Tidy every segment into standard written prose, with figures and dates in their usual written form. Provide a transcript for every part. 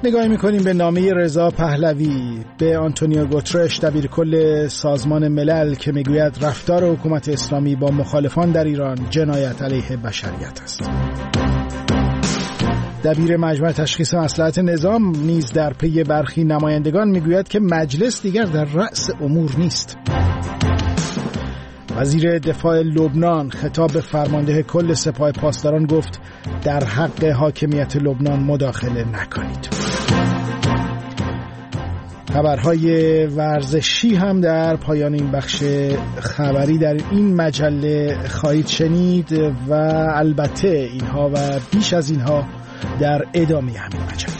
نگاهی می‌کنیم به نامه رضا پهلوی به آنتونیو گوترش دبیرکل سازمان ملل که میگوید رفتار حکومت اسلامی با مخالفان در ایران جنایت علیه بشریت است. دبیر مجمع تشخیص مصلحت نظام نیز در پی برخی نمایندگان میگوید که مجلس دیگر در رأس امور نیست. وزیر دفاع لبنان خطاب به فرمانده کل سپاه پاسداران گفت در حق حاکمیت لبنان مداخله نکنید. خبرهای ورزشی هم در پایان این بخش خبری در این مجله خواهید شنید و البته اینها و بیش از اینها در ادامه همین مجله.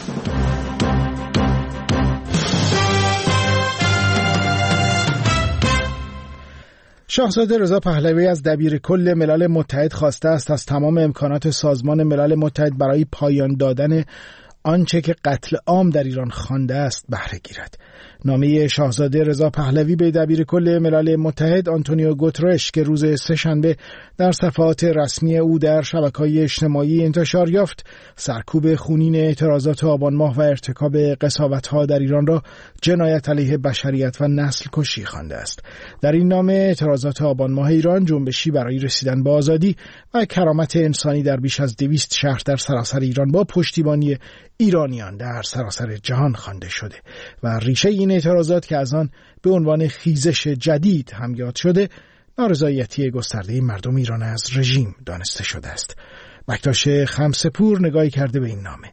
شاهزاده رضا پهلوی از دبیرکل ملل متحد خواسته است از تمام امکانات سازمان ملل متحد برای پایان دادن آنچه که قتل عام در ایران خوانده است بهره گیرد. نامه شاهزاده رضا پهلوی به دبیرکل ملل متحد آنتونیو گوترش که روز سه‌شنبه در صفحات رسمی او در شبکه‌های اجتماعی انتشار یافت، سرکوب خونین اعتراضات آبان ماه و ارتکاب قساوت‌ها در ایران را جنایت علیه بشریت و نسل کشی خوانده است. در این نامه اعتراضات آبان ماه ایران جنبشی برای رسیدن به آزادی و کرامت انسانی در بیش از 200 شهر در سراسر ایران با پشتیبانی ایرانیان در سراسر جهان خوانده شده و ریشه این اعتراضات که از آن به عنوان خیزش جدید هم یاد شده، نارضایتی گسترده مردم ایران از رژیم دانسته شده است. بکتاش خمسه‌پور نگاهی کرده به این نامه.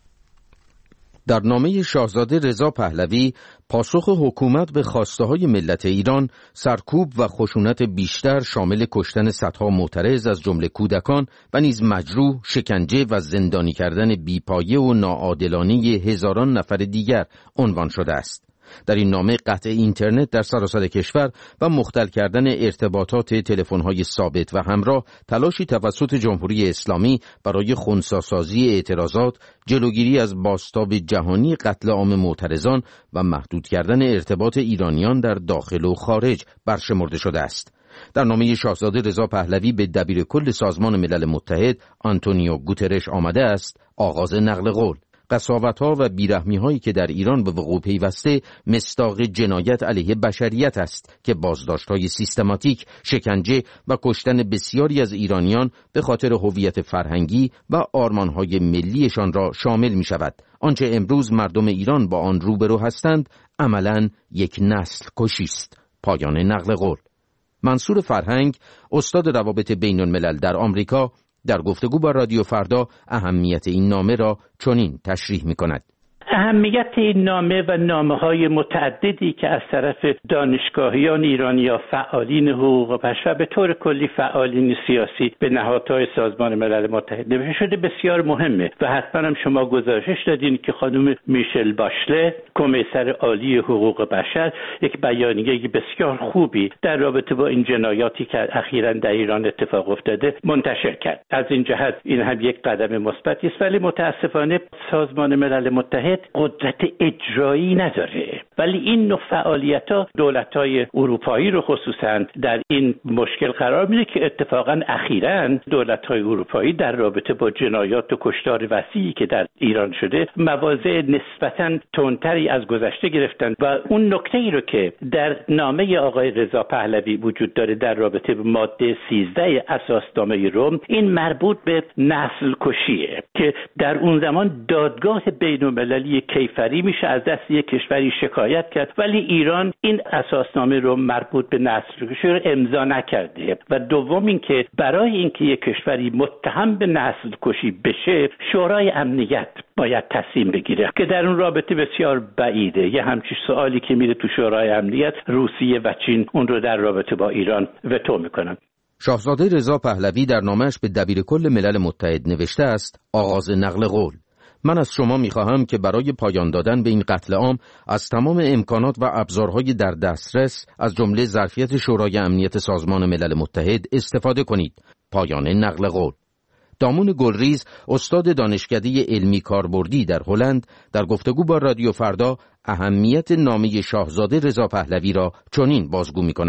در نامه شاهزاده رضا پهلوی پاسخ حکومت به خواسته‌های ملت ایران، سرکوب و خشونت بیشتر شامل کشتن صدها معترض از جمله کودکان و نیز مجروح، شکنجه و زندانی کردن بی‌پایه و ناعادلانه هزاران نفر دیگر عنوان شده است. در این نامه قطع اینترنت در سراسر کشور و مختل کردن ارتباطات تلفن‌های ثابت و همراه، تلاشی توسط جمهوری اسلامی برای خنثی‌سازی اعتراضات، جلوگیری از بازتاب جهانی قتل عام معترضان و محدود کردن ارتباط ایرانیان در داخل و خارج برشمرده شده است. در نامه شاهزاده رضا پهلوی به دبیرکل سازمان ملل متحد آنتونیو گوترش آمده است آغاز نقل قول. قساوت‌ها و بیرحمی‌هایی که در ایران به وقوع پیوسته مصداق جنایت علیه بشریت است که بازداشت‌های سیستماتیک، شکنجه و کشتن بسیاری از ایرانیان به خاطر هویت فرهنگی و آرمان‌های ملیشان را شامل می‌شود. آنچه امروز مردم ایران با آن روبرو هستند عملاً یک نسل کشی است. پایان نقل قول. منصور فرهنگ، استاد روابط بین‌الملل در آمریکا، در گفتگو با رادیو فردا اهمیت این نامه را چنین تشریح می‌کند. اهمیت این نامه و نامه‌های متعددی که از طرف دانشگاهیان ایرانی یا فعالین حقوق بشر و به طور کلی فعالین سیاسی به نهادهای سازمان ملل متحد نوشته شده بسیار مهمه و حتما هم شما گزارش دادین که خانم میشل باشله، کمیسر عالی حقوق بشر، یک بیانیه بسیار خوبی در رابطه با این جنایاتی که اخیراً در ایران اتفاق افتاده منتشر کرد. از این جهت این هم یک قدم مثبتی است، ولی متاسفانه سازمان ملل متحد قدرت اجرایی نداره. ولی این نوع فعالیت‌ها دولت‌های اروپایی رو خصوصاً در این مشکل قرار میده که اتفاقاً اخیراً دولت‌های اروپایی در رابطه با جنایات و کشتار وسیعی که در ایران شده مواضع نسبتاً تندتری از گذشته گرفتن و اون نکته‌ای رو که در نامه آقای رضا پهلوی وجود داره در رابطه با ماده 13 اساسنامه روم، این مربوط به نسل کشیه که در اون زمان دادگاه بین‌المللی کیفری میشه از دست یک کشوری شکایت کرد، ولی ایران این اساسنامه رو مربوط به نسل کشی رو امضا نکرده و دوم اینکه برای اینکه یک کشوری متهم به نسل کشی بشه شورای امنیت باید تصمیم بگیره که در اون رابطه بسیار بعیده. یه همچین سوالی که میره تو شورای امنیت، روسیه و چین اون رو در رابطه با ایران وتو میکنن. شاهزاده رضا پهلوی در نامه‌اش به دبیرکل ملل متحد نوشته است آغاز نقل قول. من از شما می‌خواهم که برای پایان دادن به این قتل عام از تمام امکانات و ابزارهای در دسترس از جمله ظرفیت شورای امنیت سازمان ملل متحد استفاده کنید. پایان نقل قول. دامون گلریز، استاد دانشکده علمی کاربردی در هلند، در گفتگو با رادیو فردا اهمیت نامه شاهزاده رضا پهلوی را چنین بازگو می‌کند.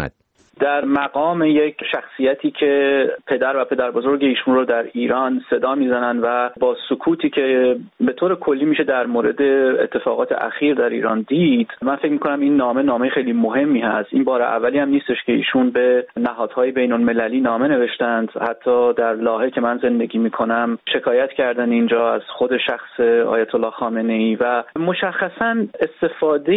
در مقام یک شخصیتی که پدر و پدر بزرگ ایشون رو در ایران صدا میزنن و با سکوتی که به طور کلی میشه در مورد اتفاقات اخیر در ایران دید، من فکر میکنم این نامه خیلی مهمی هست. این بار اولی هم نیستش که ایشون به نهادهای بین المللی نامه نوشتند. حتی در لاهه که من زندگی میکنم شکایت کردن اینجا از خود شخص آیت الله خامنه‌ای و مشخصاً استفاده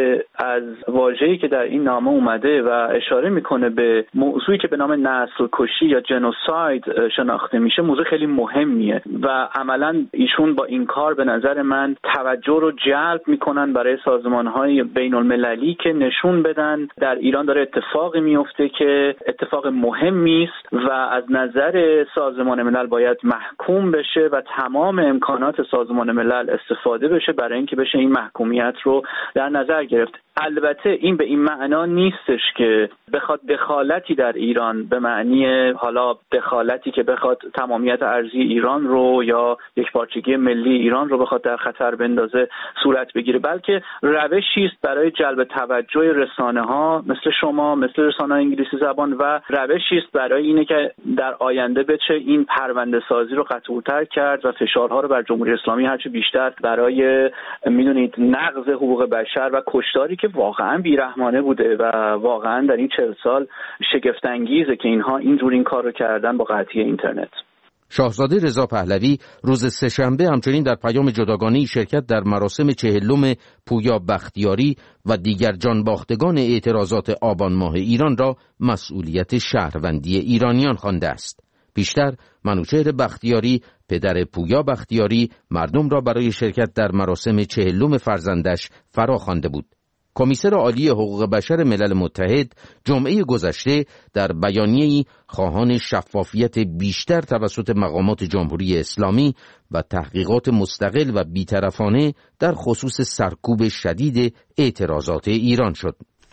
از واژه‌ای که در این نامه اومده و اشاره میکنه به موضوعی که به نام نسل کشی یا جنوساید شناخته میشه، موضوع خیلی مهمیه و عملاً ایشون با این کار به نظر من توجه رو جلب میکنن برای سازمان‌های بین المللی که نشون بدن در ایران داره اتفاقی میفته که اتفاق مهمی است و از نظر سازمان ملل باید محکوم بشه و تمام امکانات سازمان ملل استفاده بشه برای اینکه بشه این محکومیت رو در نظر گرفت. البته این به این معنا نیستش که بخواد دخالتی در ایران به معنی حالا دخالتی که بخواد تمامیت ارضی ایران رو یا یکپارچگی ملی ایران رو بخواد در خطر بندازه صورت بگیره، بلکه روشی است برای جلب توجه رسانه‌ها مثل شما، مثل رسانه‌های انگلیسی زبان و روشی است برای اینه که در آینده بشه این پرونده سازی رو قطع‌تر کرد و فشارها رو بر جمهوری اسلامی هرچه بیشتر برای میدونید نقض حقوق بشر و کشتاری که واقعا بیرحمانه بوده و واقعا در این 40 سال شگفت انگیزه که اینها اینجور این کار رو کردن با قطعی اینترنت. شاهزاده رضا پهلوی روز سه‌شنبه همچنین در پیام جداگانه‌ای شرکت در مراسم 40م پویا بختیاری و دیگر جانباختگان اعتراضات آبان ماه ایران را مسئولیت شهروندی ایرانیان خوانده است. پیشتر منوچهر بختیاری پدر پویا بختیاری مردم را برای شرکت در مراسم 40م فرزندش فراخوانده بود. کمیسر عالی حقوق بشر ملل متحد جمعه گذشته در بیانیه‌ای خواهان شفافیت بیشتر توسط مقامات جمهوری اسلامی و تحقیقات مستقل و بی‌طرفانه در خصوص سرکوب شدید اعتراضات ایران شد.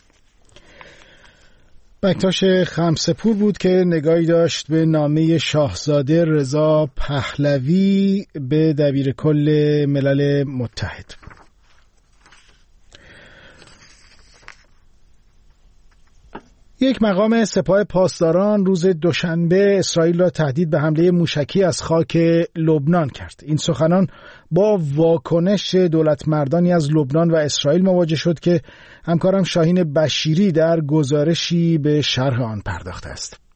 بکتاش خمسه‌پور بود که نگاهی داشت به نامه شاهزاده رضا پهلوی به دبیر کل ملل متحد. یک مقام سپاه پاسداران روز دوشنبه اسرائیل را تهدید به حمله موشکی از خاک لبنان کرد. این سخنان با واکنش دولتمردانی از لبنان و اسرائیل مواجه شد که همکارم شاهین بشیری در گزارشی به شرح آن پرداخته است.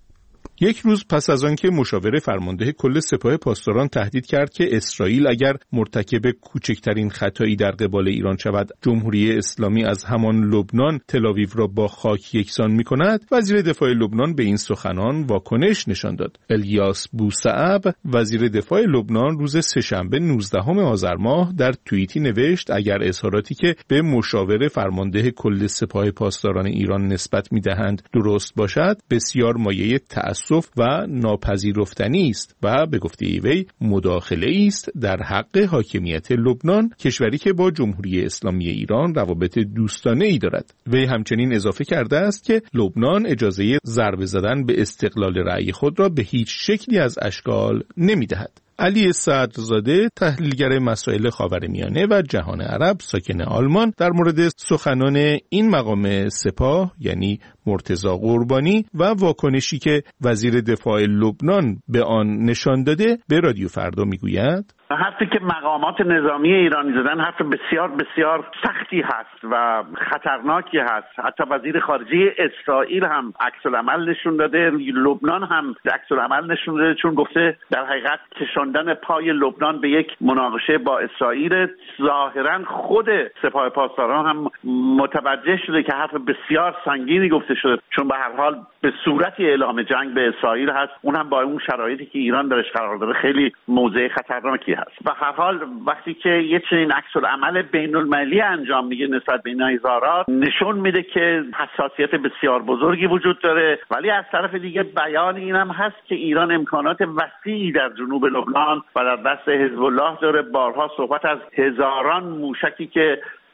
یک روز پس از آنکه مشاور فرمانده کل سپاه پاسداران تهدید کرد که اسرائیل اگر مرتکب کوچکترین خطایی در قبال ایران شود، جمهوری اسلامی از همان لبنان تل‌آویو را با خاک یکسان می‌کند، وزیر دفاع لبنان به این سخنان واکنش نشان داد. الیاس بوسعب وزیر دفاع لبنان روز سه‌شنبه 19 آذر ماه در توییتی نوشت اگر اظهاراتی که به مشاور فرمانده کل سپاه پاسداران ایران نسبت می‌دهند درست باشد، بسیار مایه تأسف و ناپذیرفتنی است و به گفته وی مداخله است در حق حاکمیت لبنان، کشوری که با جمهوری اسلامی ایران روابط دوستانه ای دارد. وی همچنین اضافه کرده است که لبنان اجازه ضربه زدن به استقلال رأی خود را به هیچ شکلی از اشکال نمی‌دهد. علی صدرزاده تحلیلگر مسائل خاورمیانه و جهان عرب ساکن آلمان در مورد سخنان این مقام سپاه یعنی مرتضی قربانی و واکنشی که وزیر دفاع لبنان به آن نشان داده به رادیو فردا میگوید حرفی که مقامات نظامی ایرانی زدن حرف بسیار بسیار سختی هست و خطرناکی هست. حتی وزیر خارجه اسرائیل هم عکس‌العمل نشون داده، لبنان هم عکس‌العمل نشون داده، چون گفته در حقیقت کشاندن پای لبنان به یک مناقشه با اسرائیل. ظاهرا خود سپاه پاسداران هم متوجه شده که حرف بسیار سنگینی گفته شده، چون به هر حال به صورتی اعلام جنگ به اسرائیل هست، اون هم با اون شرایطی که ایران درش قرار داره خیلی موضع خطرناکی هست. به هر حال وقتی که یه چنین عکس‌العمل بین‌المللی انجام میگه نسبت به این اظهارات، نشون میده که حساسیت بسیار بزرگی وجود داره، ولی از طرف دیگه بیان این هم هست که ایران امکانات وسیعی در جنوب لبنان و در دست حزب الله داره. بارها صحبت از هزاران موشکی که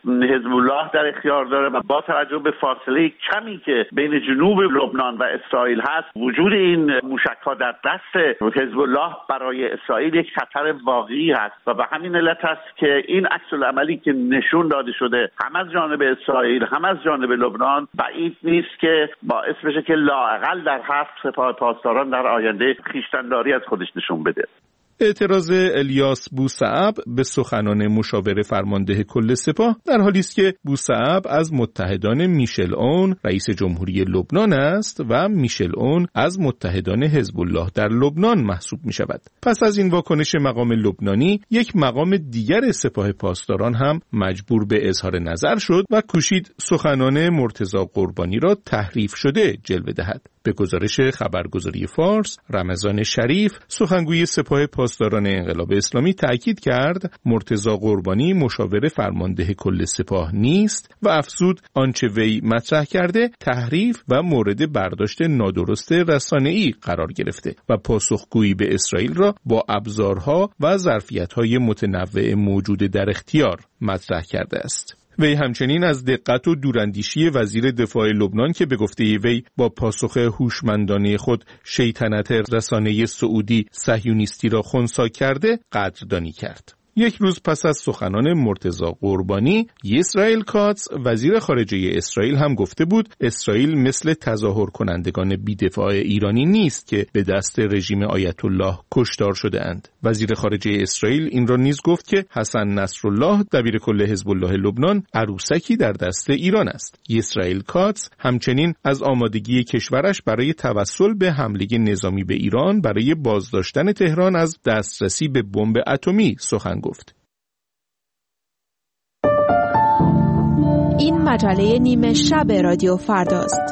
حزب الله در اختیار داره و با توجه به فاصله کمی که بین جنوب لبنان و اسرائیل هست، وجود این موشک‌ها در دست حزب الله برای اسرائیل یک خطر واقعی هست و به همین علت است که این عکس‌العملی که نشون داده شده هم از جانب اسرائیل هم از جانب لبنان بعید نیست که باعث بشه که لااقل در 7 سپاه پاسداران در آینده خویشتن‌داری از خودش نشون بده. اعتراض الیاس بوسعب به سخنان مشاور فرمانده کل سپاه در حالی است که بوسعب از متحدان میشل اون رئیس جمهوری لبنان است و میشل اون از متحدان حزب الله در لبنان محسوب می شود. پس از این واکنش مقام لبنانی، یک مقام دیگر سپاه پاسداران هم مجبور به اظهار نظر شد و کوشید سخنان مرتضی قربانی را تحریف شده جلوه دهد. به گزارش خبرگزاری فارس، رمضان شریف سخنگوی سپاه پاسداران انقلاب اسلامی تأکید کرد مرتضی قربانی مشاور فرمانده کل سپاه نیست و افزود آنچه وی مطرح کرده تحریف و مورد برداشت نادرست رسانه‌ای قرار گرفته و پاسخگویی به اسرائیل را با ابزارها و ظرفیت‌های متنوع موجود در اختیار مطرح کرده است. وی همچنین از دقت و دوراندیشی وزیر دفاع لبنان که به گفته وی با پاسخ هوشمندانه خود شیطنت رسانه سعودی صهیونیستی را خنثی کرده قدردانی کرد. یک روز پس از سخنان مرتضی قربانی، اسرائیل کاتس وزیر خارجه اسرائیل هم گفته بود اسرائیل مثل تظاهر کنندگان بی‌دفاع ایرانی نیست که به دست رژیم آیت الله کشتار شده اند. وزیر خارجه اسرائیل این را نیز گفت که حسن نصرالله دبیرکل حزب الله لبنان عروسکی در دست ایران است. اسرائیل کاتس همچنین از آمادگی کشورش برای توسل به حمله نظامی به ایران برای بازداشتن تهران از دسترسی به بمب اتمی سخن گفت. این مجله نیمه شب رادیو فرداست.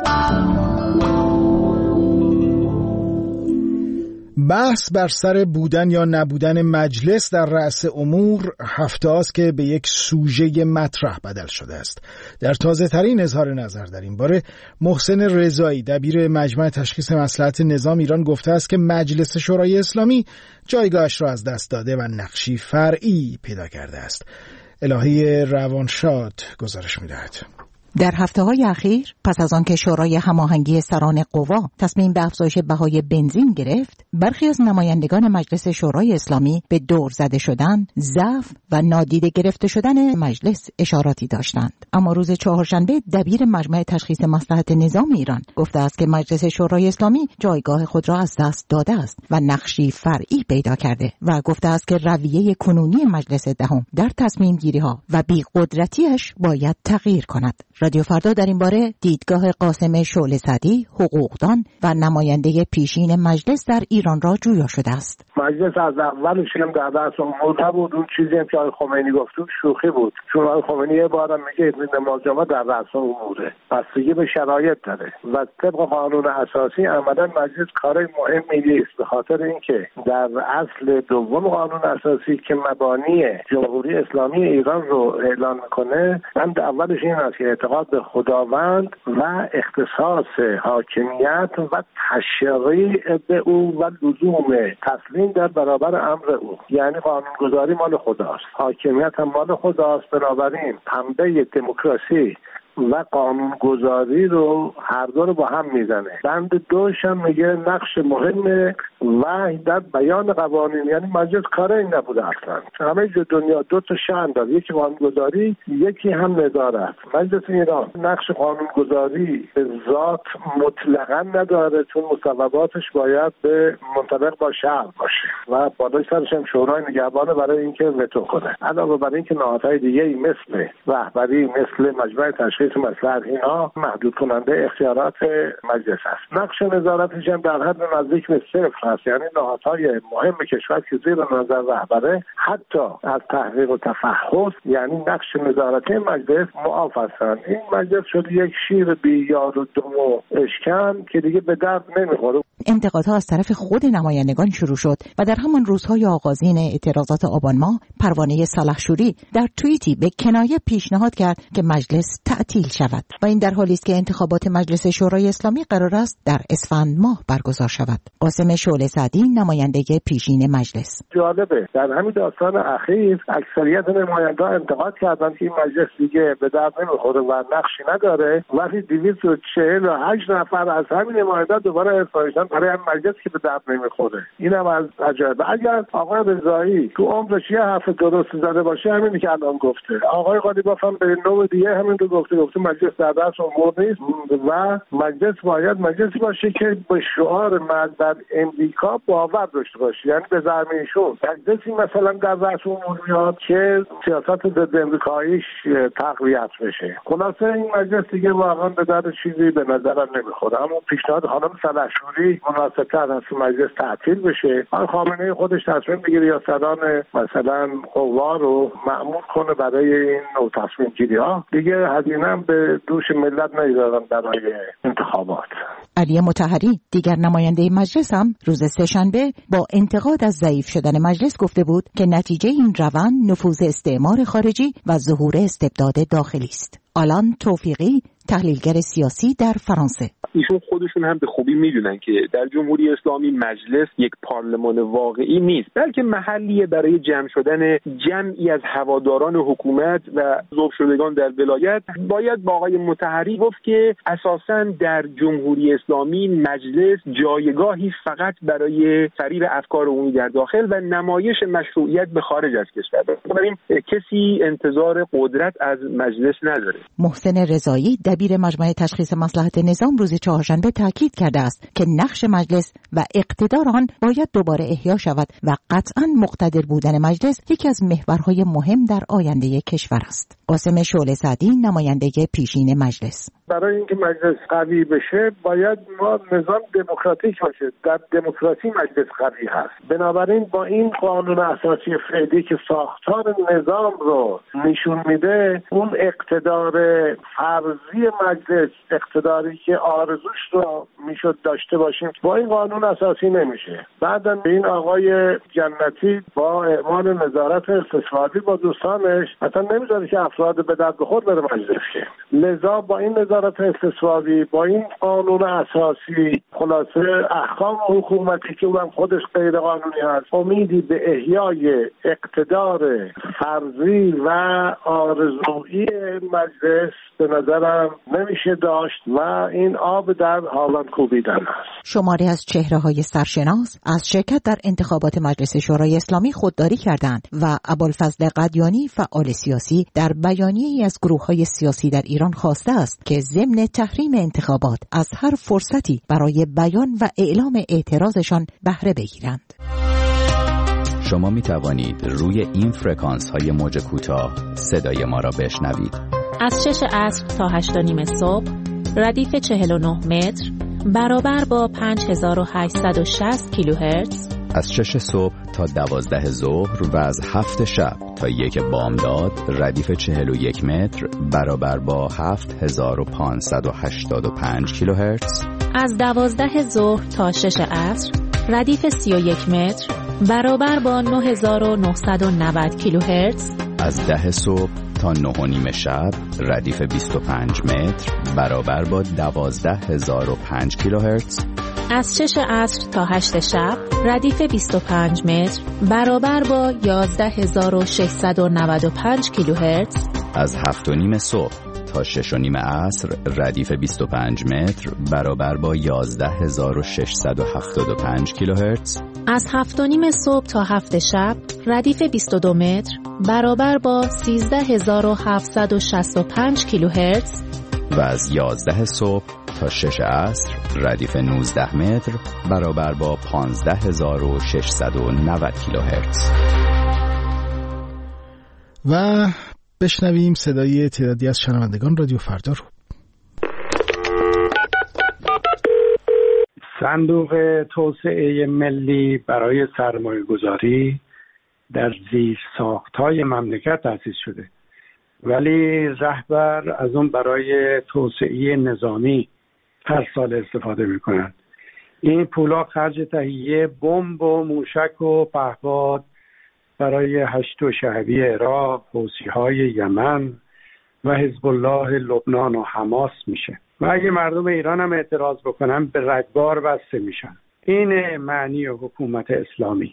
بحث بر سر بودن یا نبودن مجلس در رأس امور هفته است که به یک سوژه مطرح بدل شده است. در تازه ترین اظهار نظر در این باره محسن رضایی دبیر مجمع تشخیص مصلحت نظام ایران گفته است که مجلس شورای اسلامی جایگاهش را از دست داده و نقشی فرعی پیدا کرده است. الهی روانشاد گزارش می‌دهد. در هفته‌های اخیر پس از آنکه شورای هماهنگی سران قوا تصمیم به افزایش بهای بنزین گرفت، برخی از نمایندگان مجلس شورای اسلامی به دور زده شدن، ضعف و نادیده گرفته شدن مجلس اشاراتی داشتند. اما روز چهارشنبه دبیر مجمع تشخیص مصلحت نظام ایران گفته است که مجلس شورای اسلامی جایگاه خود را از دست داده است و نقشی فرعی پیدا کرده و گفته است که رویه کنونی مجلس دهم در تصمیم گیری ها و بی‌قدرتی‌اش باید تغییر کند. رادیو فردا در این باره دیدگاه قاسم شعله سعدی، حقوقدان و نماینده پیشین مجلس در ایران را جویا شده است. مجلس از اولش هم در دست امور بود. اون چیزی هم که آقای خمینی گفت شوخی بود، چون آقای خمینی یه بارم میگه نماز جمعه در رأس اموره، بستگی به شرایط داره و طبق قانون اساسی عملا مجلس کار مهمی نیست، به خاطر اینکه در اصل دوم قانون اساسی که مبانی جمهوری اسلامی ایران رو اعلان میکنه، بند اولش این است که اعتقاد به خداوند و اختصاص حاکمیت و تشریع به او و لزوم تسلیم در برابر امر او، یعنی قانونگذاری مال خداست، حاکمیت هم مال خداست. بنابراین پنبه دموکراسی و قانونگذاری رو هر دو رو با هم میزنه. بند دوش هم میگه نقش مهم و در بیان قوانین، یعنی مجلس کار این نبوده اصلا. همه دنیا دو تا شأن داره، یکی قانونگذاری، یکی هم نظارت. مجلس ایران نقش قانونگذاری به ذات مطلقاً نداره، چون مصوباتش باید به منطبق با شرع باشه و بالای سرش هم شورای نگهبان برای اینکه وتو کنه. علاوه بر اینکه نهادهای دیگه‌ای مثل رهبری، مثل مجمع تشخیص مصلحت، اینا محدود کننده اختیارات مجلس است. نقش نظارتش هم در حد نزدیک به صفر هست، یعنی نهادهای مهم کشور که زیر نظر رهبره حتی از تحقیق و تفحص، یعنی نقش نظارتی مجلس معاف هستند. این مجلس شد یک شیر بی یار و دم و اشکن که دیگه به درد نمیخوره. انتقادها از طرف خود نمایندگان شروع شد و در همان روزهای آغازین اعتراضات آبان ماه پروانه سلحشوری در توییتی به کنایه پیشنهاد کرد که مجلس تعطیل شود و این در حالی است که انتخابات مجلس شورای اسلامی قرار است در اسفند ماه برگزار شود. قاسم شعله سعدی، نماینده پیشین مجلس: جالبه در همین داستان اخیر اکثریت نمایندگان انتقاد کردند که این مجلس دیگه به درد نمیخوره و نقشی نداره، ولی 248 نفر از همین نمایندگان دوباره اصلاحشون برای همین مجلس که به درد نمیخوره. اینم از عجایب. اگر آقای رضایی تو عمرش یه حرف درست زده باشه همینی که الان گفته، آقای قالیباف هم به نوع دیگه همین رو گفته مجلس در دست امور نیست و مجلس باید مجلسی باشه که به شعار مرد در امریکا باور داشته باشه، یعنی به زعمشون مجلسی مثلا در رأس امور میاد که سیاست ضد امریکاییش تقویت بشه. خلاصه این مجلس دیگه واقعا به درد چیزی به نظرم نمیخوره. اما پیشنهاد خانم سلحشوری مناسب‌تر است مجلس تعطیل بشه، خامنه‌ای خودش تصمیم بگیره یا صدان مثلا قوا رو مأمور کنه برای این نوع تصمیم گیری ها. دیگه هزینه به دوش ملت نمیذارن برای انتخابات. علی مطهری، دیگر نماینده مجلس، هم روز سه‌شنبه با انتقاد از ضعیف شدن مجلس گفته بود که نتیجه این روند نفوذ استعمار خارجی و ظهور استبداد داخلی است. آلان توفیقی، تحلیلگر سیاسی در فرانسه: ایشون خودشون هم به خوبی میدونن که در جمهوری اسلامی مجلس یک پارلمان واقعی نیست، بلکه محلیه برای جمع شدن جمعی از هواداران حکومت و ذوب شدگان در ولایت. باید با آقای مطهری گفت که اساساً در جمهوری اسلامی مجلس جایگاهی فقط برای فریب افکار عمومی در داخل و نمایش مشروعیت به خارج از کشور. بنابراین کسی انتظار قدرت از مجلس نداره. محسن رضایی، دبیر مجمع تشخیص مصلحت نظام، روز چهارشنبه تاکید کرده است که نقش مجلس و اقتدار آن باید دوباره احیا شود و قطعاً مقتدر بودن مجلس یکی از محورهای مهم در آینده کشور است. قاسم شعله سعدی، نماینده پیشین مجلس: برای اینکه مجلس قوی بشه باید ما نظام دموکراتیک باشه. در دموکراسی مجلس قوی هست. بنابراین با این قانون اساسی فعلی که ساختار نظام رو نشون میده، اون اقتدار فرضی مجلس، اقتداری که آرزوش رو میشد داشته باشیم، با این قانون اساسی نمیشه. بعداً این آقای جنتی با اعمال نظارت استثماری با دوستانش اصلا نمیذاره که افراد به درد بخور بره مجلس که. لذا با این نظارت استثماری، با این قانون اساسی، خلاصه احکام حکومتی که اونم خودش غیر قانونی هست، امیدی به احیای اقتدار فرضی و آرزویی مجلس به نظرم نمیشه داشت و این آب در هاون کوبیدن است. شماری از چهره‌های سرشناس از شرکت در انتخابات مجلس شورای اسلامی خودداری کردند و ابوالفضل قدیانی، فعال سیاسی، در بیانیه‌ای از گروه‌های سیاسی در ایران خواسته است که ضمن تحریم انتخابات از هر فرصتی برای بیان و اعلام اعتراضشان بهره بگیرند. شما می توانید روی این فرکانس های موج کوتاه صدای ما را بشنوید. از 6 عصر تا 8:30 صبح، ردیف 49 متر برابر با 5860 کیلوهرتز. از 6 صبح تا 12 ظهر و از 7 شب تا 1 بامداد، ردیف 41 متر برابر با 7585 کیلوهرتز. از 12 ظهر تا 6 عصر، ردیف 31 متر برابر با 9990 کیلوهرتز. از 10 صبح تا 9:30 شب، ردیف 25 متر برابر با 12005 کیلوهرتز. از 6 عصر تا 8 شب، ردیف 25 متر برابر با 11695 کیلوهرتز. از 7:30 صبح تا 6:30 عصر، ردیف 25 متر برابر با 11675 کیلوهرتز. از 7:30 صبح تا 7 شب، ردیف 22 متر برابر با 13765 کیلوهرتز. و از 11 صبح تا 6 عصر، ردیف 19 متر برابر با 15690 کیلوهرتز. و بشنویم صدای تعدادی از شنوندگان رادیو فردا رو. صندوق توسعه ملی برای سرمایه‌گذاری در زیر ساخت‌های مملکت تأسیس شده، ولی رهبر از اون برای توسعه نظامی هر سال استفاده میکنن این پولا خرج تهیه بمب و موشک و پهپاد برای هشت شهری عراق، حوثی‌های یمن و حزب الله لبنان و حماس میشه و اگه مردم ایران هم اعتراض بکنن به رگبار بسته میشن. این معنی حکومت اسلامی.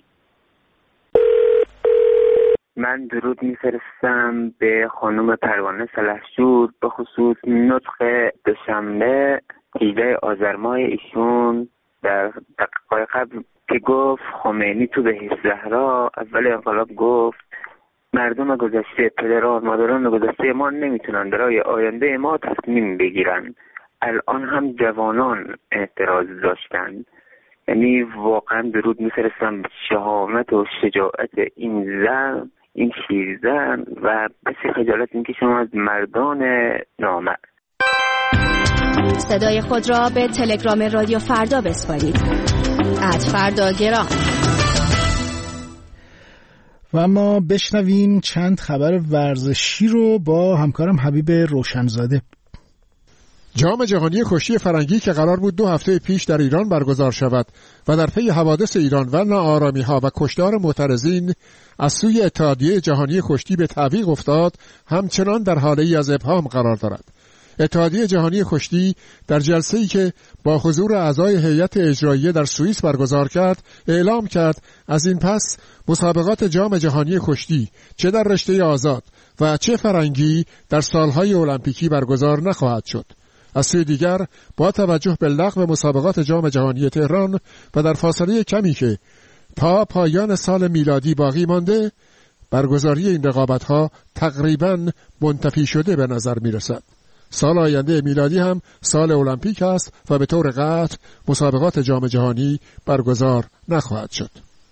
من درود میفرستم به خانم پروانه سلحشور به خصوص نطق دوشنبه 18 آذر ماه ایشون در دقیقه قبل که گفت خمینی تو بهشت زهرا اول انقلاب گفت مردم گذشته، پدران مادران گذشته ما نمیتونن برای آینده ما تصمیم بگیرن. الان هم جوانان اعتراض داشتن. یعنی واقعا درود میفرستم به شهامت و شجاعت این زن، این شیرزن و بسی خجالت میکشم از مردان نامرد. صدای خود را به تلگرام رادیو فردا بسپارید. @فرداگرام. و اما بشنویم چند خبر ورزشی رو با همکارم حبیب روشنزاده. جام جهانی کشتی فرنگی که قرار بود 2 هفته پیش در ایران برگزار شود و در پی حوادث ایران و ناآرامی‌ها و کشتار معترضین از سوی اتحادیه جهانی کشتی به تعویق افتاد، همچنان در حاله‌ای از ابهام قرار دارد. اتحادیه جهانی کشتی در جلسه‌ای که با حضور اعضای هیئت اجراییه در سوئیس برگزار کرد، اعلام کرد از این پس مسابقات جام جهانی کشتی چه در رشته آزاد و چه فرنگی در سالهای المپیکی برگزار نخواهد شد. از سوی دیگر با توجه به لغو مسابقات جام جهانی تهران و در فاصله کمی که تا پایان سال میلادی باقی مانده، برگزاری این رقابت‌ها تقریباً منتفی شده به نظر می‌رسد. سال آینده میلادی هم سال المپیک است و به طور قطع مسابقات جام جهانی برگزار نخواهد شد.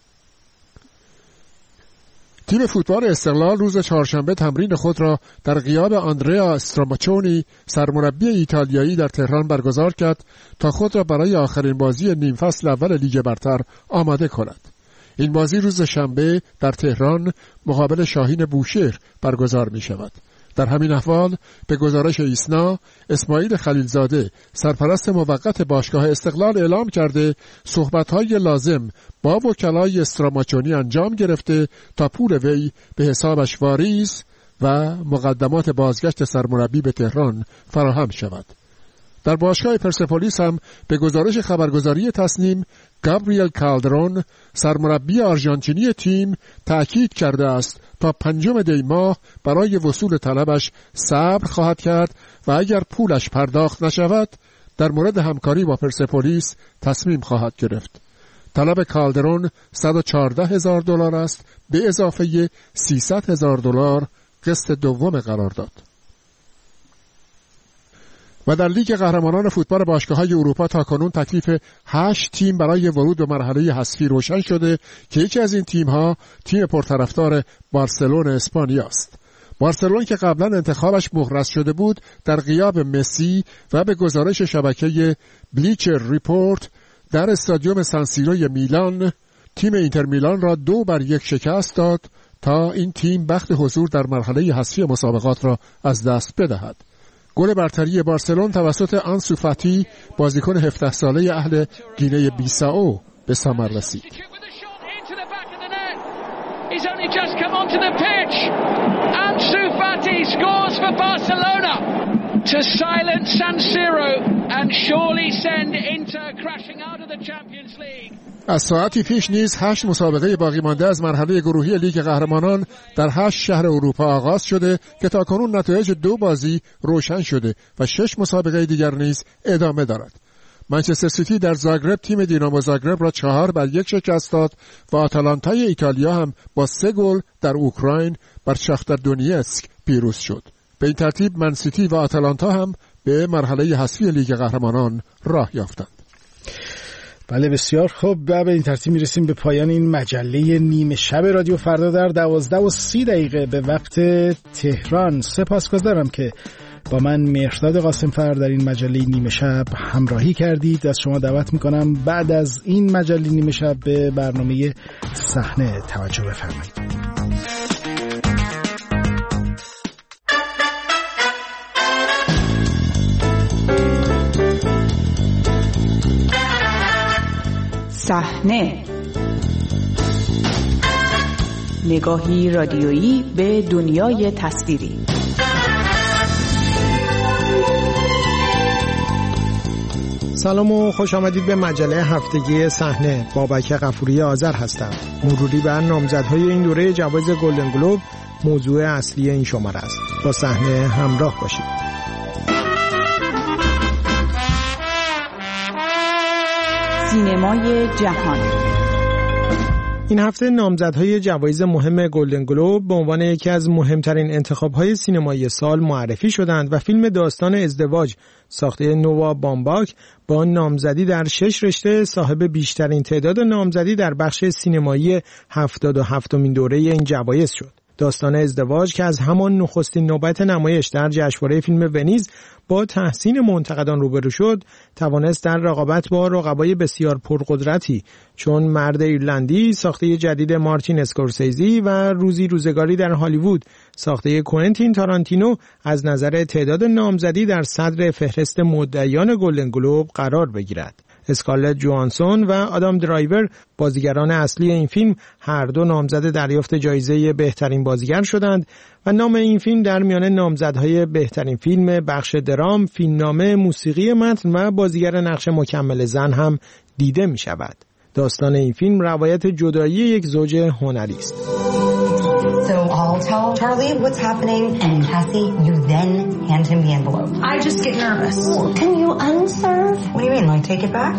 تیم فوتبال استقلال روز چهارشنبه تمرین خود را در غیاب آندریا استراماچونی سرمربی ایتالیایی در تهران برگزار کرد تا خود را برای آخرین بازی نیم فصل اول لیگ برتر آماده کند. این بازی روز شنبه در تهران مقابل شاهین بوشهر برگزار می شود. در همین احوال به گزارش ایسنا، اسماعیل خلیلزاده سرپرست موقت باشگاه استقلال اعلام کرده صحبت‌های لازم با وکلای استراماچونی انجام گرفته تا پول وی به حسابش واریز و مقدمات بازگشت سرمربی به تهران فراهم شود. در باشگاه پرسپولیس هم به گزارش خبرگزاری تصنیم، گابریل کالدرون سرمربی آرژانتینی تیم تأکید کرده است تا 5 دی ماه برای وصول طلبش صبر خواهد کرد و اگر پولش پرداخت نشود در مورد همکاری با پرسپولیس تصمیم خواهد گرفت. طلب کالدرون $114,000 است به اضافه $300,000 قسط دوم قرارداد. و در لیگ قهرمانان فوتبال باشگاه‌های اروپا تاکنون تکلیف 8 تیم برای ورود به مرحله حذفی روشن شده که یکی از این تیم‌ها تیم پرطرفدار بارسلون اسپانیا است. بارسلون که قبلا انتخابش مهرس شده بود، در غیاب مسی و به گزارش شبکه بلیچر ریپورت در استادیوم سانسیروی میلان تیم اینتر میلان را 2-1 شکست داد تا این تیم بخت حضور در مرحله حذفی مسابقات را از دست بدهد. گل برتری بارسلون توسط آنسو فاتی بازیکن 17 ساله اهل گینه بیسائو به ثمر رسید. He's only just come onto the pitch. Ansu Fati scores for Barcelona to silence San Siro and surely send Inter crashing out of the Champions League. از ساعتی پیش نیز 8 مسابقه باقی مانده از مرحله گروهی لیگ قهرمانان در 8 شهر اروپا آغاز شده که تاکنون نتایج 2 بازی روشن شده و 6 مسابقه دیگر نیز ادامه دارد. منچستر سیتی در زاگرب تیم دینامو زاگرب را 4-1 شکست داد و آتالانتای ایتالیا هم با 3 گل در اوکراین بر شاختار دونیتسک پیروز شد. به این ترتیب من سیتی و آتالانتا هم به مرحله حذفی لیگ قهرمانان راه یافتند. بله بسیار خوب. به این ترتیب میرسیم به پایان این مجله نیمه شب رادیو فردا در 12:30 به وقت تهران. سپاسگزارم که با من مهرداد قاسمفر در این مجله نیمه شب همراهی کردید. از شما دعوت میکنم بعد از این مجله نیمه شب به برنامه صحنه توجه بفرمایید. صحنه، نگاهی رادیویی به دنیای تصویری. سلام و خوش آمدید به مجله هفتگی صحنه. بابک غفوری آذر هستم. مروری بر نامزدهای این دوره جوایز گلدن گلوب موضوع اصلی این شماره است. با صحنه همراه باشید. سینمای جهان. این هفته نامزدهای جوایز مهم گلدن گلوب به عنوان یکی از مهمترین انتخاب‌های سینمایی سال معرفی شدند و فیلم داستان ازدواج ساخته نووا بامباک با نامزدی در 6 رشته صاحب بیشترین تعداد نامزدی در بخش سینمایی 77مین دوره این جوایز شد. داستان ازدواج که از همان نخستین نوبت نمایش در جشنواره فیلم ونیز با تحسین منتقدان روبرو شد، توانست در رقابت با رقبای بسیار پرقدرتی چون مرد ایرلندی ساخته جدید مارتین اسکورسیزی و روزی روزگاری در هالیوود ساخته کوئنتین تارانتینو از نظر تعداد نامزدی در صدر فهرست مدعیان گلدن گلوب قرار بگیرد. اسکارلت جوهانسون و آدام درایور بازیگران اصلی این فیلم هر دو نامزد دریافت جایزه بهترین بازیگر شدند و نام این فیلم در میان نامزدهای بهترین فیلم، بخش درام، فیلمنامه، موسیقی متن و بازیگر نقش مکمل زن هم دیده می شود. داستان این فیلم روایت جدایی یک زوج هنری است. So I'll tell Charlie what's happening, and Cassie, you then hand him the envelope. I just get nervous. Can you unserve? What do you mean, like take it back?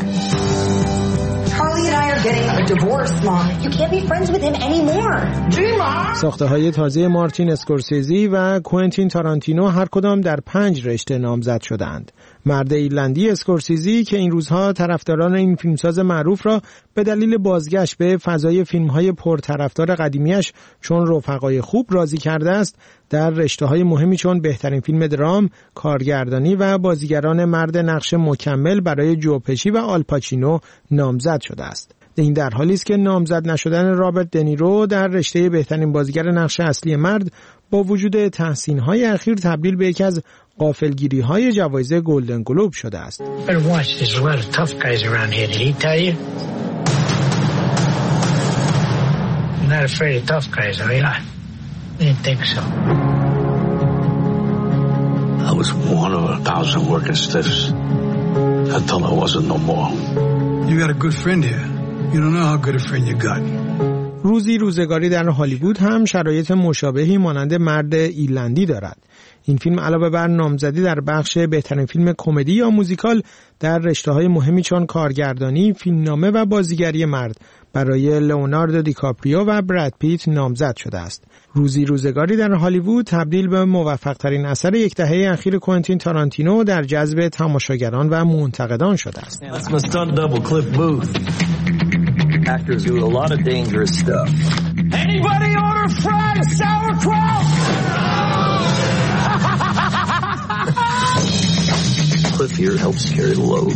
Charlie and I are getting a divorce, Mom. You can't be friends with him anymore. ساخته‌های تازه مارتین اسکورسیزی و کوئنتین تارانتینو هر کدام در 5 رشته نامزد شدند. مرد ایرلندی اسکورسیزی که این روزها طرفداران این فیلمساز معروف را به دلیل بازگشت به فضای فیلم‌های پرطرفدار قدیمیش چون رفقای خوب راضی کرده است، در رشته‌های مهمی چون بهترین فیلم درام، کارگردانی و بازیگران مرد نقش مکمل برای جو پشی و آلپاچینو نامزد شده است. این در حالی است که نامزد نشدن رابرت دنیرو در رشته بهترین بازیگر نقش اصلی مرد با وجود تحسین‌های اخیر تبدیل به یکی از غافلگیری‌های جوایز گلدن گلوب شده است. I was one of 1,000 working stiffs until I wasn't no more. You got a good friend here. You don't know how good a friend you got. روزی روزگاری در هالیوود هم شرایط مشابهی مانند مرد ایرلندی دارد. این فیلم علاوه بر نامزدی در بخش بهترین فیلم کمدی یا موزیکال در رشته‌های مهمی چون کارگردانی، فیلمنامه و بازیگری مرد برای لئوناردو دیکاپریو و براد پیت نامزد شده است. روزی روزگاری در هالیوود تبدیل به موفق‌ترین اثر یک دهه اخیر کوئنتین تارانتینو در جذب تماشاگران و منتقدان شده است. Actors do a lot of dangerous stuff. Anybody order fried sauerkraut? Cliff here helps carry the load.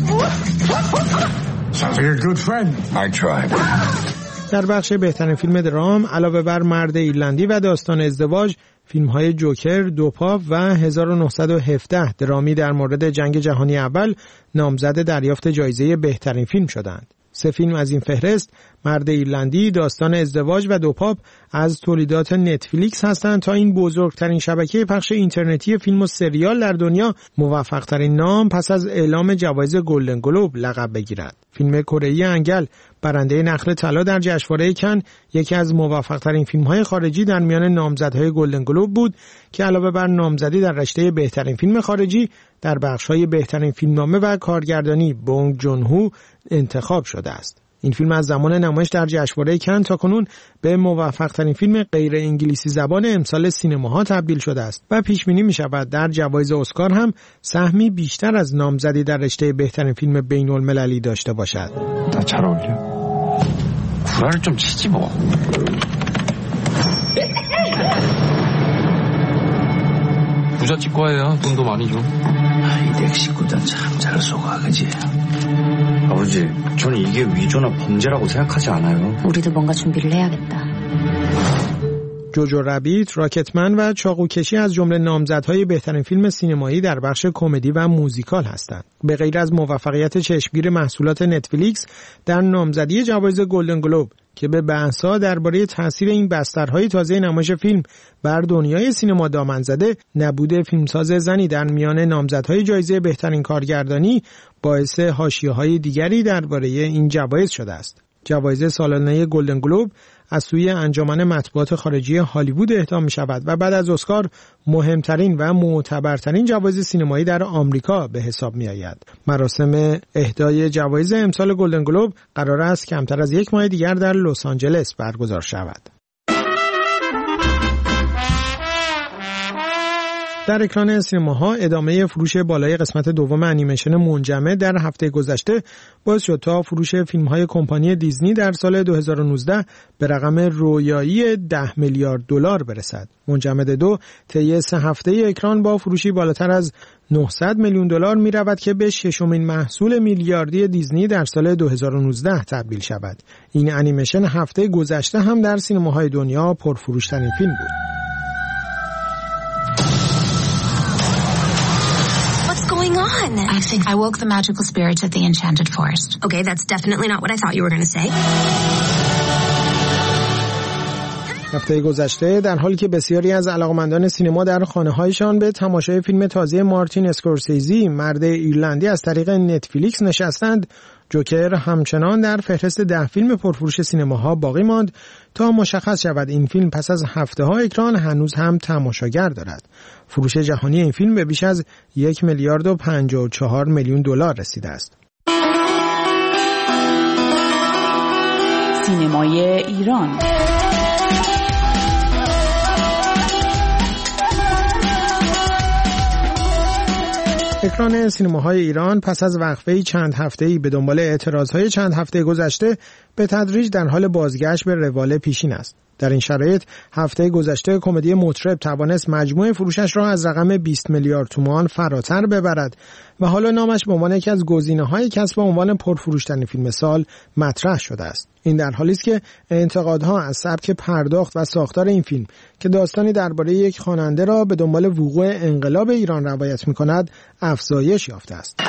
Sounds like a good friend. I tried. در بخش بهترین فیلم درام علاوه بر مرد ایرلندی و داستان ازدواج، فیلم‌های جوکر، دوپاپ و 1917 درامی در مورد جنگ جهانی اول نامزد دریافت جایزه بهترین فیلم شدند. 3 فیلم از این فهرست، مرد ایرلندی، داستان ازدواج و دوپاپ، از تولیدات نتفلیکس هستند تا این بزرگترین شبکه پخش اینترنتی فیلم و سریال در دنیا موفق‌ترین نام پس از اعلام جوایز گلدن گلوب لقب بگیرد. فیلم کره‌ای انگل برنده نخل طلا در جشنواره کن یکی از موفق‌ترین فیلم‌های خارجی در میان نامزدهای گلدن گلوب بود که علاوه بر نامزدی در رشته بهترین فیلم خارجی در بخش‌های بهترین فیلمنامه و کارگردانی بونگ جون هو انتخاب شده است. این فیلم از زمان نمایش در جشنواره کن تاکنون به موفق‌ترین فیلم غیر انگلیسی زبان امسال سینماها تبدیل شده است و پیش بینی می‌شود در جوایز اسکار هم سهمی بیشتر از نامزدی در رشته بهترین فیلم بین‌المللی داشته باشد. 부잣집과예요. 돈도 많이 줘. 이 넥시꾸단 참 잘 속아, 그지? 아버지, 저는 이게 위조나 범죄라고 생각하지 않아요. 우리도 뭔가 준비를 해야겠다. جوجو رابیت، راکتمن و چاقوکشی از جمله نامزدهای بهترین فیلم سینمایی در بخش کمدی و موزیکال هستند. به غیر از موفقیت چشمگیر محصولات نتفلیکس در نامزدی جوایز گلدن گلوب که به بحث‌ها درباره تاثیر این بسترهای تازه نمایش فیلم بر دنیای سینما دامن زده، نبود فیلمساز زنی در میان نامزدهای جایزه بهترین کارگردانی باعث حاشیه‌های دیگری درباره این جوایز شده است. جوایز سالانه گلدن گلوب از سوی انجمن مطبوعات خارجی هالیوود اهدا می شود و بعد از اسکار مهمترین و معتبرترین جوایز سینمایی در آمریکا به حساب می آید. مراسم اهدای جوایز امسال گلدن گلوب قرار است کمتر از یک ماه دیگر در لس آنجلس برگزار شود. در اکران سینماها ادامه فروش بالای قسمت دوم انیمیشن منجمد در هفته گذشته باعث شد تا فروش فیلم‌های کمپانی دیزنی در سال 2019 به رقم رویایی $10 میلیارد برسد. منجمد 2 طی 3 هفته اکران با فروشی بالاتر از $900 میلیون می‌رود که به ششمین محصول میلیاردی دیزنی در سال 2019 تبدیل شود. این انیمیشن هفته گذشته هم در سینماهای دنیا پرفروش‌ترین فیلم بود. I think I woke the magical spirits at the enchanted forest. Okay, that's definitely not what I thought you were going to say. هفته گذشته در حالی که بسیاری از علاقمندان سینما در خانه‌هایشان به تماشای فیلم تازه مارتین اسکورسیزی مرد ایرلندی از طریق نتفلیکس نشستند، جوکر همچنان در فهرست 10 فیلم پرفروش سینماها باقی ماند تا مشخص شود این فیلم پس از هفته‌ها اکران هنوز هم تماشاگر دارد. فروش جهانی این فیلم به بیش از $1 میلیارد و 54 میلیون رسیده است. سینمای ایران. اکران سینماهای ایران پس از وقفه‌ای چند هفته‌ای به دنبال اعتراضهای چند هفته گذشته به تدریج در حال بازگشت به روال پیشین است. در این شرایط هفته گذشته کمدی مطرب توانست مجموع فروشش را از رقم 20 میلیارد تومان فراتر ببرد و حالا نامش به عنوان یکی از گزینه‌های کسب عنوان پرفروش‌ترین فیلم سال مطرح شده است. این در حالی است که انتقادها از سبک پرداخت و ساختار این فیلم که داستانی درباره یک خواننده را به دنبال وقوع انقلاب ایران روایت می‌کند افزایش یافته است.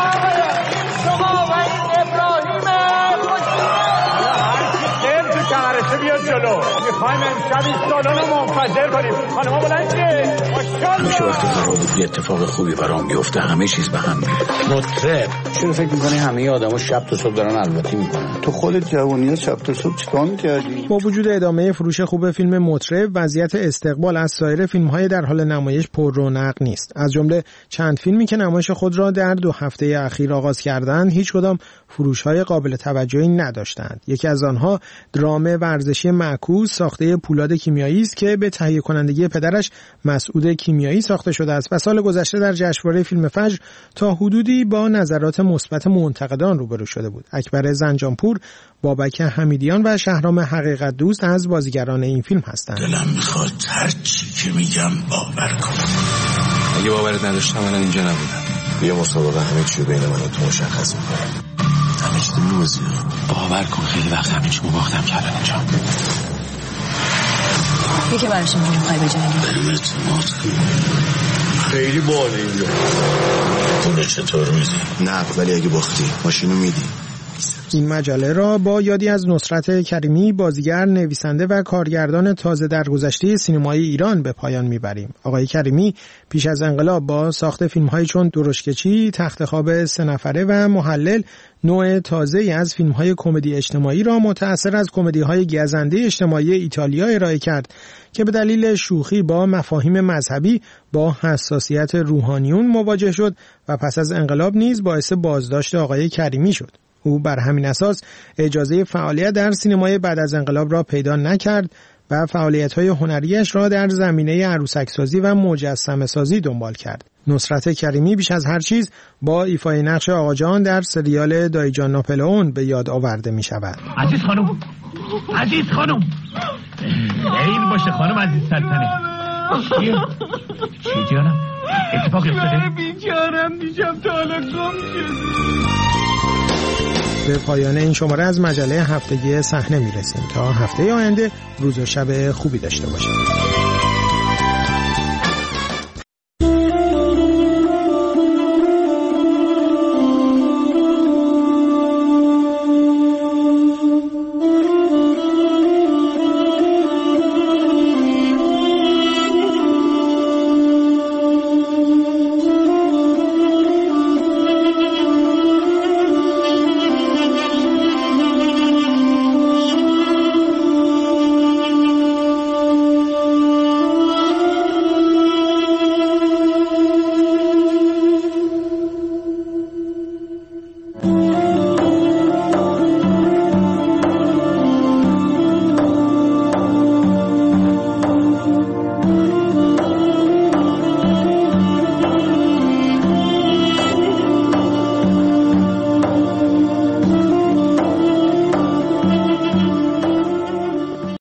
میشه وقتی قرار بود یه اتفاق خوبی برام بیفته همه چیز به هم میره. مطرب چرا فکر میکنی همه آدما شب تا صبح دارن الواتی میکنن؟ تو خودت جوونیات شب تا صبح چیکار میکردی؟ با وجود ادامه فروش خوب فیلم مطرب، وضعیت استقبال از سایر فیلم‌های در حال نمایش پر رونق نیست. از جمله چند فیلمی که نمایش خود را در 2 هفته اخیر آغاز کردند، هیچ کدام فروش‌های قابل توجهی نداشتند. یکی از آنها درام ورزشی معکوس ساخته پولاد کیمیایی است که به تهیه کنندگی پدرش مسعود کیمیایی ساخته شده است و سال گذشته در جشنواره فیلم فجر تا حدودی با نظرات مثبت منتقدان روبرو شده بود. اکبر زنجانپور، بابک حمیدیان و شهرام حقیقت دوست از بازیگران این فیلم هستند. دلم میخواد هر چی که میگم باور کنم. اگه باورت نداشتم من اینجا نبودم. یه مسابقه همه چی بین من و تو مشخص میکنه. همه چی تو میوزی. باور کن خیلی وقت همه چی باختم کردن اینجا. یکی برای شما میخوای بجنگی؟ بریم اعتماد خیلی باله اینجا. پول چطور میدی؟ نه ولی اگه باختی ماشینو میدی. این مجله را با یادی از نصرت کریمی، بازیگر، نویسنده و کارگردان تازه درگذشته سینمای ایران به پایان میبریم. آقای کریمی پیش از انقلاب با ساخت فیلم‌های چون درشکچی، تخت خواب 3 نفره و محلل نوع تازه‌ای از فیلم‌های کمدی اجتماعی را متأثر از کمدی‌های گزنده اجتماعی ایتالیا ارائه کرد که به دلیل شوخی با مفاهیم مذهبی با حساسیت روحانیون مواجه شد و پس از انقلاب نیز باعث بازداشت آقای کریمی شد. او بر همین اساس اجازه فعالیت در سینمای بعد از انقلاب را پیدا نکرد و فعالیت‌های هنریش را در زمینه عروسک‌سازی و مجسمه‌سازی دنبال کرد. نصرت کریمی بیش از هر چیز با ایفای نقش آقا جان در سریال دایجان ناپلئون به یاد آورده می شود. عزیز خانم خیر باشه خانم عزیز سلطنه. چی جانم؟ اتفاقی افتاده؟ بیچارم دیشب تا حالا گم شده. به پایان این شماره از مجله هفتگی صحنه میرسیم. تا هفته آینده روز و شب خوبی داشته باشید.